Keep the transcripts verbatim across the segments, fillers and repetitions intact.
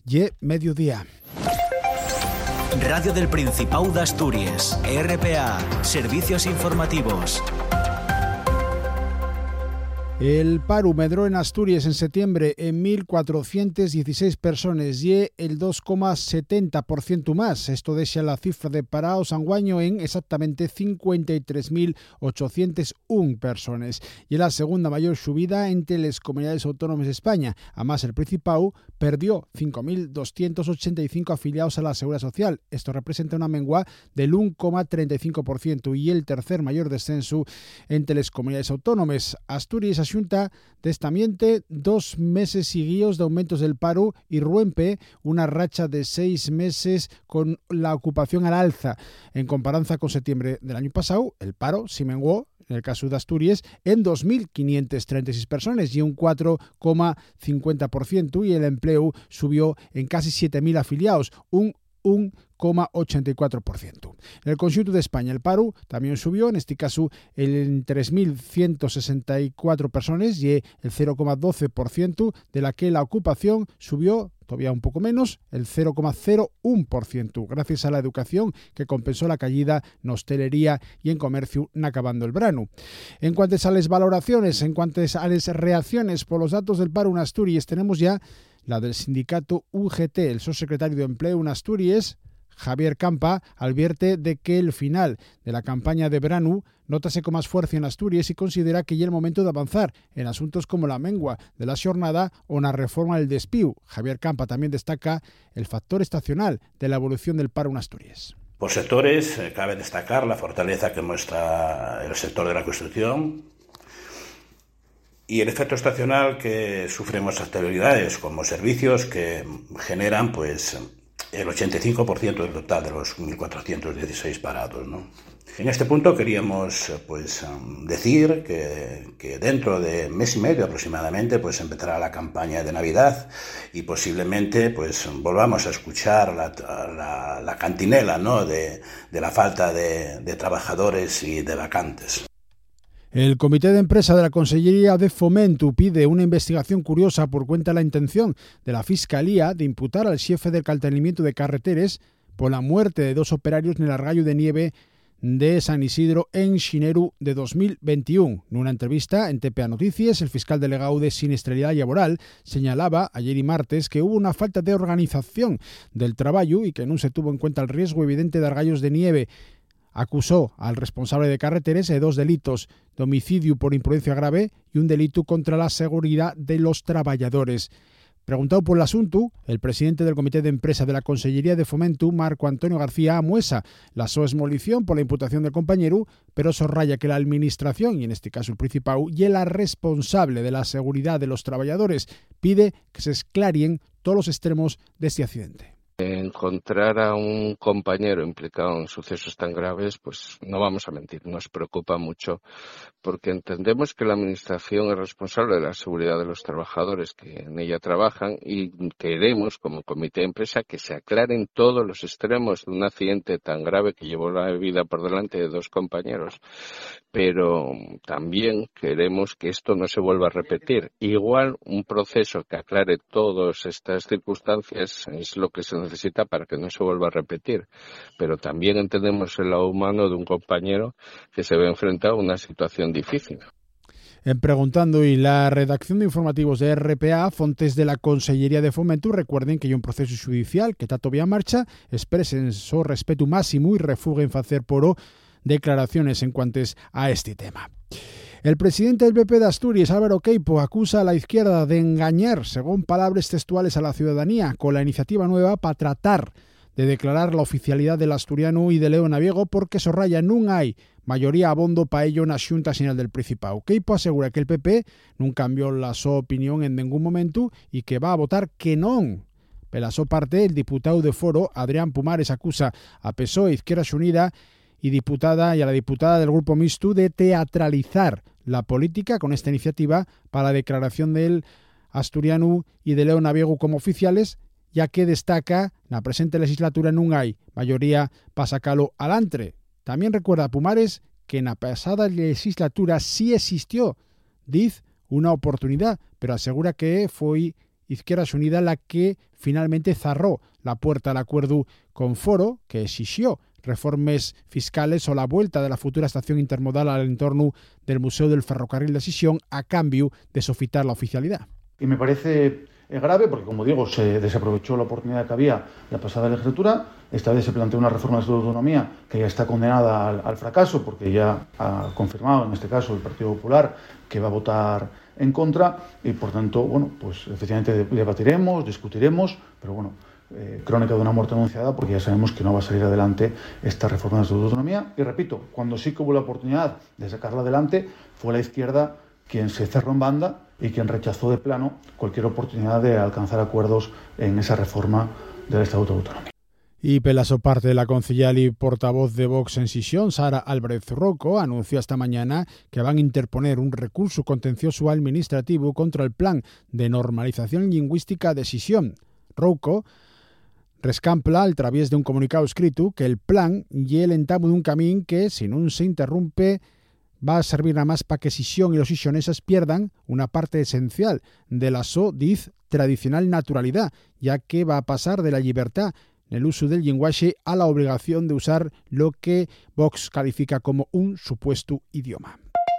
Y mediodía. Radio del Principado de Asturias, R P A, Servicios Informativos. El paro medró en Asturias en septiembre en mil cuatrocientas dieciséis personas y el dos coma setenta por ciento más. Esto deja la cifra de parados anguaño en exactamente cincuenta y tres mil ochocientas una personas. Y la segunda mayor subida entre las comunidades autónomas de España. Además, el Principado perdió cinco mil doscientos ochenta y cinco afiliados a la Seguridad Social. Esto representa una mengua del uno coma treinta y cinco por ciento y el tercer mayor descenso entre las comunidades autónomas. Asturias Xunta destamiente dos meses seguidos de aumentos del paro y rompe una racha de seis meses con la ocupación al alza. En comparanza con septiembre del año pasado, el paro se menguó, en el caso de Asturias, en dos mil quinientas treinta y seis personas y un cuatro coma cincuenta por ciento, y el empleo subió en casi siete mil afiliados, un uno coma ochenta y cuatro por ciento. En el conjunto de España, el paro también subió, en este caso en tres mil ciento sesenta y cuatro personas y el cero coma doce por ciento, de la que la ocupación subió todavía un poco menos, el cero coma cero uno por ciento, gracias a la educación que compensó la caída en hostelería y en comercio acabando el verano. En cuanto a las valoraciones, en cuanto a las reacciones por los datos del paro en Asturias, tenemos ya la del sindicato U G T. El subsecretario de Empleo en Asturias, Javier Campa, advierte de que el final de la campaña de verano nótase con más fuerza en Asturias y considera que ya es el momento de avanzar en asuntos como la mengua de la xornada o la reforma del despido. Javier Campa también destaca el factor estacional de la evolución del paro en Asturias. Por sectores, cabe destacar la fortaleza que muestra el sector de la construcción y el efecto estacional que sufren otras actividades como servicios que generan pues el ochenta y cinco por ciento del total de los mil cuatrocientos dieciséis parados, ¿no? En este punto queríamos pues decir que, que dentro de mes y medio aproximadamente pues empezará la campaña de Navidad y posiblemente pues volvamos a escuchar la, la, la cantinela, ¿no?, de, de la falta de, de trabajadores y de vacantes. El Comité de Empresa de la Consellería de Fomento pide una investigación curiosa por cuenta de la intención de la Fiscalía de imputar al jefe del caltenimiento de carreteres por la muerte de dos operarios en el argallo de nieve de San Isidro en Xineru de dos mil veintiuno. En una entrevista en T P A Noticias, el fiscal delegado de Siniestralidad Laboral señalaba ayer y martes que hubo una falta de organización del trabajo y que no se tuvo en cuenta el riesgo evidente de argallos de nieve. Acusó al responsable de carreteres de dos delitos, de homicidio por imprudencia grave y un delito contra la seguridad de los trabajadores. Preguntado por el asunto, el presidente del Comité de Empresa de la Consellería de Fomento, Marco Antonio García, amuesa la so esmolición por la imputación del compañero, pero subraya que la administración, y en este caso el Principado, y la responsable de la seguridad de los trabajadores, pide que se esclarien todos los extremos de este accidente. Encontrar a un compañero implicado en sucesos tan graves, pues no vamos a mentir, nos preocupa mucho, porque entendemos que la Administración es responsable de la seguridad de los trabajadores que en ella trabajan y queremos, como Comité de Empresa, que se aclaren todos los extremos de un accidente tan grave que llevó la vida por delante de dos compañeros. Pero también queremos que esto no se vuelva a repetir. Igual un proceso que aclare todas estas circunstancias es lo que se necesita para que no se vuelva a repetir. Pero también entendemos el lado humano de un compañero que se ve enfrentado a una situación difícil. En Preguntando y la redacción de informativos de R P A, fontes de la Consellería de Fomento recuerden que hay un proceso judicial que está todavía en marcha, expresen su respeto máximo y refuguen facer poro declaraciones en cuanto a este tema. El presidente del P P de Asturias, Álvaro Queipo, acusa a la izquierda de engañar, según palabras textuales, a la ciudadanía con la iniciativa nueva para tratar de declarar la oficialidad del asturiano y de Leo Naviego, porque sorraya non hai mayoría abondo para ello na Xunta Xeral del Principado. Queipo asegura que el P P non cambió la súa opinión en ningún momento y que va a votar que non. Pela súa parte, el diputado de Foro, Adrián Pumares, acusa a P S O E, Izquierda Xunida y diputada y a la diputada del Grupo Mixto de teatralizar la política con esta iniciativa para la declaración del asturiano y de Leo Naviego como oficiales, ya que destaca na presente legislatura non hai mayoría para sacalo alantre. También recuerda a Pumares que na pasada legislatura sí existió, diz, una oportunidad, pero asegura que foi Izquierda Unida la que finalmente cerró la puerta al acuerdo con Foro, que exigió reformes fiscales o la vuelta de la futura estación intermodal al entorno del Museo del Ferrocarril de Sisión a cambio de sofitar la oficialidad. Y me parece grave porque, como digo, se desaprovechó la oportunidad que había la pasada legislatura. Esta vez se planteó una reforma de Estatuto de Autonomía que ya está condenada al, al fracaso, porque ya ha confirmado, en este caso, el Partido Popular, que va a votar en contra. Y, por tanto, bueno, pues efectivamente debatiremos, discutiremos, pero bueno, eh, crónica de una muerte anunciada, porque ya sabemos que no va a salir adelante esta reforma de Estatuto de Autonomía. Y repito, cuando sí que hubo la oportunidad de sacarla adelante, fue la izquierda quien se cerró en banda y quien rechazó de plano cualquier oportunidad de alcanzar acuerdos en esa reforma del Estatuto de Autonomía. Y pelaso parte de la concejal y portavoz de Vox en Sisión, Sara Álvarez Roco, anunció esta mañana que van a interponer un recurso contencioso administrativo contra el plan de normalización lingüística de Sisión. Roco rescampla, al través de un comunicado escrito, que el plan y el entamo de un camino que, si no se interrumpe, va a servir nada más para que Sisión y los sisioneses pierdan una parte esencial de la so, diz, tradicional naturalidad, ya que va a pasar de la libertad en el uso del lenguaje a la obligación de usar lo que Vox califica como un supuesto idioma.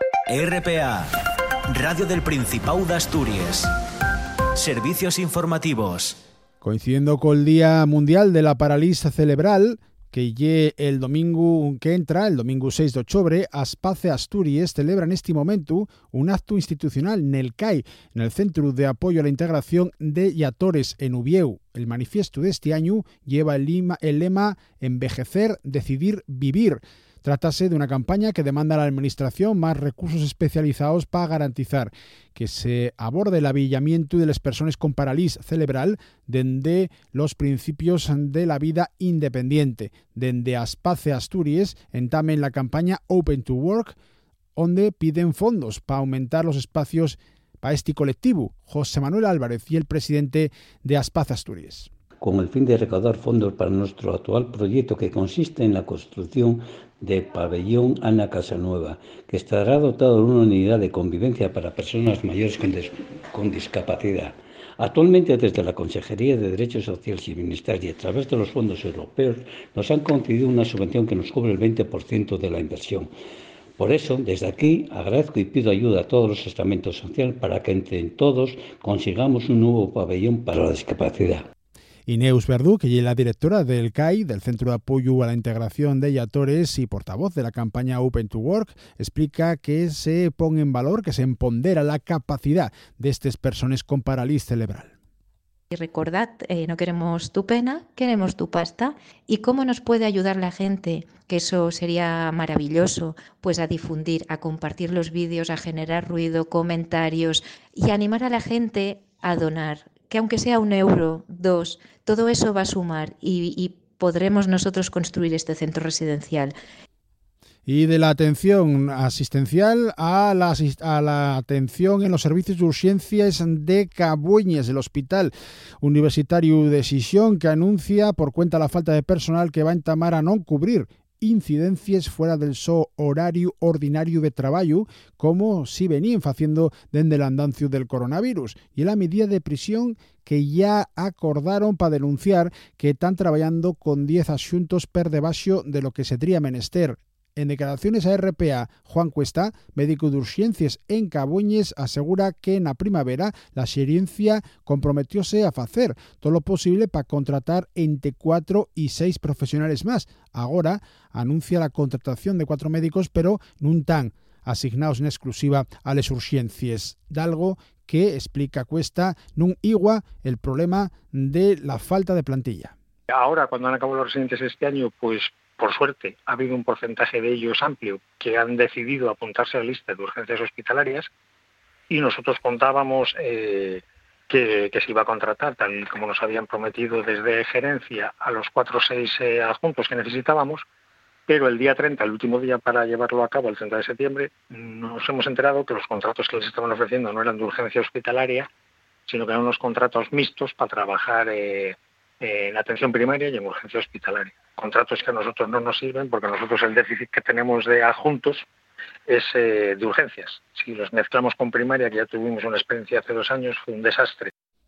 R P A, Radio del Principado de Asturias. Servicios informativos. Coincidiendo con el Día Mundial de la Parálisis Cerebral, que lle el domingo que entra, el domingo seis de octubre, Aspace Asturias celebra en este momento un acto institucional en el C A I, en el Centro de Apoyo a la Integración de Yatores en Ubieu. El manifiesto de este año lleva el lema, el lema Envejecer, Decidir, Vivir. Trátase de una campaña que demanda a la Administración más recursos especializados para garantizar que se aborde el avillamiento de las personas con parálisis cerebral desde los principios de la vida independiente. Desde Aspace Asturias entamen la campaña Open to Work, donde piden fondos para aumentar los espacios para este colectivo. José Manuel Álvarez y el presidente de Aspace Asturias. Con el fin de recaudar fondos para nuestro actual proyecto, que consiste en la construcción de pabellón Ana Casanueva, que estará dotado de una unidad de convivencia para personas mayores con, des- con discapacidad. Actualmente, desde la Consejería de Derechos Sociales y Bienestar y a través de los fondos europeos, nos han concedido una subvención que nos cubre el veinte por ciento de la inversión. Por eso, desde aquí, agradezco y pido ayuda a todos los estamentos sociales para que entre todos consigamos un nuevo pabellón para la discapacidad. Ineus Verdú, que es la directora del C A I, del Centro de Apoyo a la Integración de Yatores y portavoz de la campaña Open to Work, explica que se pone en valor, que se empodera la capacidad de estas personas con parálisis cerebral. Y recordad, eh, no queremos tu pena, queremos tu pasta. ¿Y cómo nos puede ayudar la gente? Que eso sería maravilloso, pues a difundir, a compartir los vídeos, a generar ruido, comentarios y a animar a la gente a donar. Que aunque sea un euro, dos, todo eso va a sumar y, y podremos nosotros construir este centro residencial. Y de la atención asistencial a la, a la atención en los servicios de urgencias de Cabueñes, el Hospital Universitario de Sisión, que anuncia por cuenta la falta de personal que va a entamar a no cubrir incidencias fuera del so horario ordinario de trabajo, como si venían haciendo desde el andancio del coronavirus, y la medida de prisión que ya acordaron para denunciar que están trabajando con diez asuntos per debaixo de lo que se tría menester. En declaraciones a R P A, Juan Cuesta, médico de urgencias en Cabueñes, asegura que en la primavera la xerencia comprometióse a hacer todo lo posible para contratar entre cuatro y seis profesionales más. Ahora anuncia la contratación de cuatro médicos, pero no tan asignados en exclusiva a las urgencias. Dalgo que, explica Cuesta, no igua el problema de la falta de plantilla. Ahora, cuando han acabado los residentes este año, pues por suerte, ha habido un porcentaje de ellos amplio que han decidido apuntarse a la lista de urgencias hospitalarias y nosotros contábamos eh, que, que se iba a contratar, tal y como nos habían prometido desde gerencia, a los cuatro o seis eh, adjuntos que necesitábamos, pero el día treinta, el último día para llevarlo a cabo, el treinta de septiembre, nos hemos enterado que los contratos que les estaban ofreciendo no eran de urgencia hospitalaria, sino que eran unos contratos mixtos para trabajar eh, en atención primaria y en urgencia hospitalaria. Contratos que a nosotros no nos sirven porque nosotros el déficit que tenemos de adjuntos es eh, de urgencias. Si los mezclamos con primaria, que ya tuvimos una experiencia hace dos años, fue un desastre.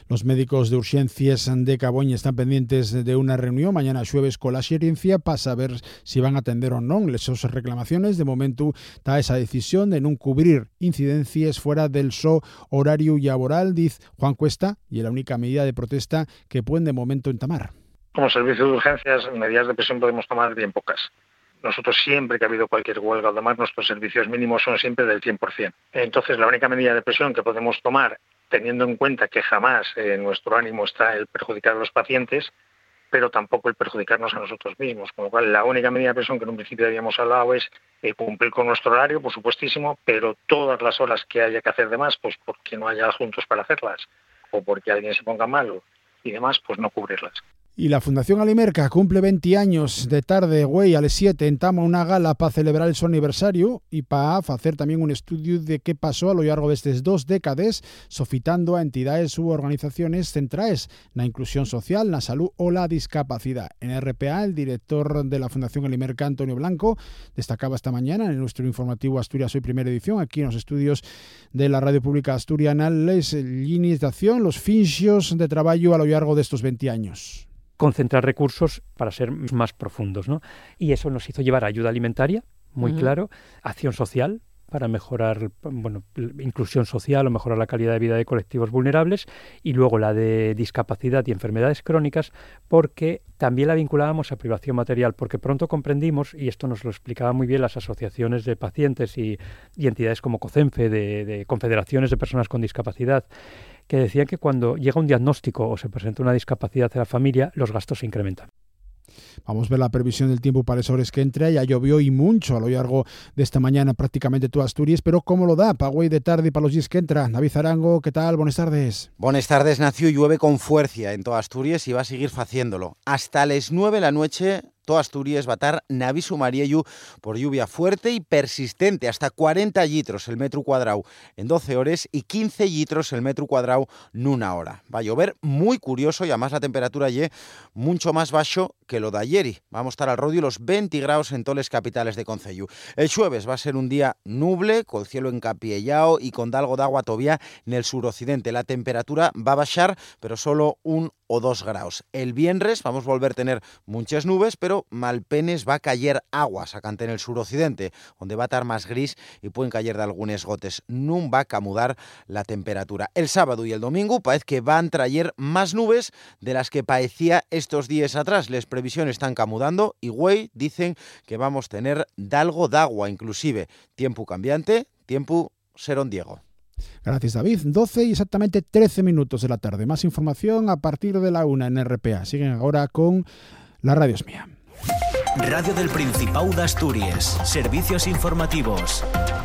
Los médicos de urgencias de Caboña están pendientes de una reunión mañana xueves con la xerencia para saber si van a atender o non esas reclamaciones. De momento está esa decisión de non cubrir incidencias fuera del so horario laboral, dice Juan Cuesta, y es la única medida de protesta que pueden de momento entamar. Como servicio de urgencias, medidas de presión podemos tomar bien pocas. Nosotros siempre que ha habido cualquier huelga o demás, nuestros servicios mínimos son siempre del cien por ciento. Entonces, la única medida de presión que podemos tomar, teniendo en cuenta que jamás eh, nuestro ánimo está el perjudicar a los pacientes, pero tampoco el perjudicarnos a nosotros mismos. Con lo cual, la única medida de presión que en un principio habíamos hablado es eh, cumplir con nuestro horario, por supuestísimo, pero todas las horas que haya que hacer de más, pues porque no haya adjuntos para hacerlas, o porque alguien se ponga malo y demás, pues no cubrirlas. Y la Fundación Alimerca cumple veinte años de tarde, güey, a las siete entama una gala para celebrar el su aniversario y para hacer también un estudio de qué pasó a lo largo de estas dos décadas, sofitando a entidades u organizaciones centrales na inclusión social, na salud o la discapacidad. En R P A, el director de la Fundación Alimerca, Antonio Blanco, destacaba esta mañana en nuestro informativo Asturias Hoy Primera Edición, aquí en los estudios de la Radio Pública Asturiana, les líneas de acción, los finxios de trabajo a lo largo de estos veinte años. Concentrar recursos para ser más profundos, ¿no? Y eso nos hizo llevar a ayuda alimentaria, muy uh-huh. claro, acción social para mejorar, bueno, inclusión social o mejorar la calidad de vida de colectivos vulnerables, y luego la de discapacidad y enfermedades crónicas, porque también la vinculábamos a privación material, porque pronto comprendimos, y esto nos lo explicaban muy bien las asociaciones de pacientes y, y entidades como COCENFE, de, de confederaciones de personas con discapacidad, que decían que cuando llega un diagnóstico o se presenta una discapacidad en la familia, los gastos se incrementan. Vamos a ver la previsión del tiempo para las horas que entra. Ya llovió y mucho a lo largo de esta mañana prácticamente toda Asturias, pero ¿cómo lo da para hoy de tarde y para los días que entran? David Arango, ¿qué tal? Buenas tardes. Buenas tardes, Nacio. Llueve con fuerza en toda Asturias y va a seguir haciéndolo. Hasta las nueve de la noche toda Asturias va a estar en aviso amarillo por lluvia fuerte y persistente, hasta cuarenta litros el metro cuadrado en doce horas y quince litros el metro cuadrado en una hora. Va a llover muy curioso y además la temperatura es mucho más bajo que lo de ayer. Vamos a estar al rodio los veinte grados en todas las capitales de concello. El jueves va a ser un día nuble, con cielo encapiellao y con algo de agua todavía en el suroccidente. La temperatura va a bajar, pero solo un o dos grados. El viernes vamos a volver a tener muchas nubes, pero malpenes va a caer aguas acá en el suroccidente, donde va a estar más gris y pueden caer de algunos gotes. No va a camudar la temperatura. El sábado y el domingo parece que van a traer más nubes de las que parecía estos días atrás. Las previsiones están camudando y güey dicen que vamos a tener algo de agua, inclusive tiempo cambiante, tiempo serondiego. Gracias, David. doce y exactamente trece minutos de la tarde. Más información a partir de la una en R P A. Siguen ahora con La Radio es Mía. Radio del Principado de Asturias. Servicios informativos.